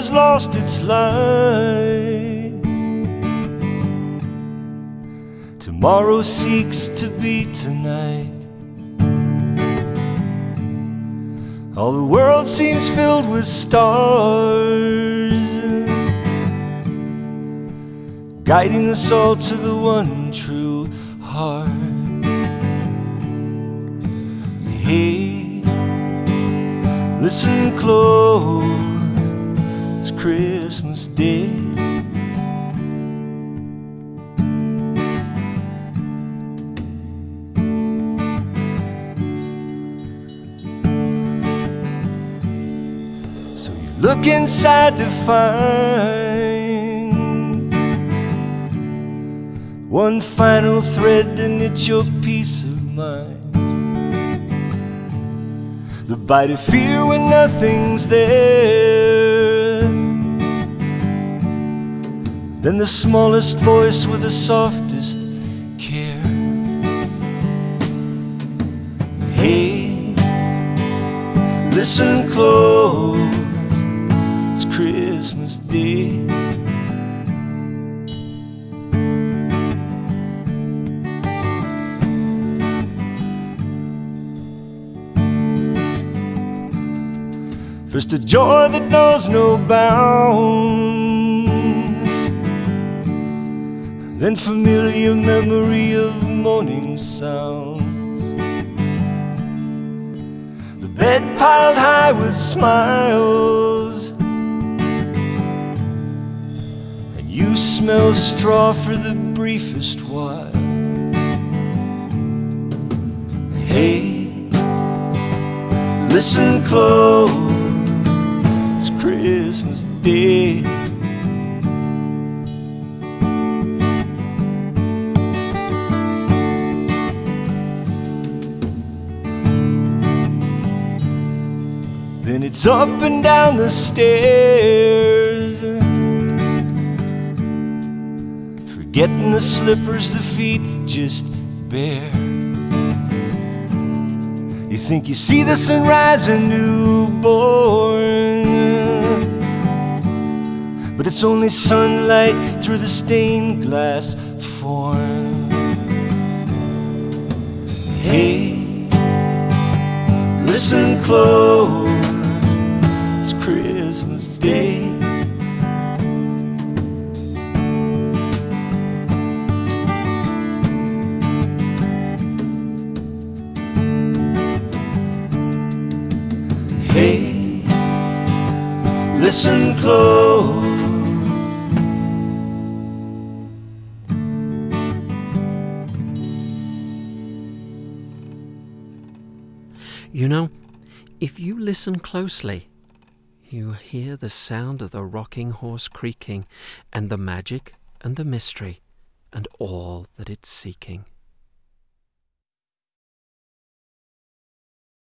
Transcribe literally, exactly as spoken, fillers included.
has lost its light. Tomorrow seeks to be tonight. All the world seems filled with stars, guiding us all to the one true heart. Hey, listen close, it's Christmas Day. So you look inside to find one final thread to knit your peace of mind. The bite of fear when nothing's there, then the smallest voice with the softest care. Hey, listen close, it's Christmas Day. First a joy that knows no bounds, then familiar memory of morning sounds. The bed piled high with smiles, and you smell straw for the briefest while. Hey, listen close, Christmas Day. Then it's up and down the stairs, forgetting the slippers the feet just bear. You think you see the sunrise a newborn, but it's only sunlight through the stained glass form. Hey, listen close, it's Christmas Day. Hey, listen close. You know, if you listen closely, you hear the sound of the rocking horse creaking, and the magic and the mystery and all that it's seeking.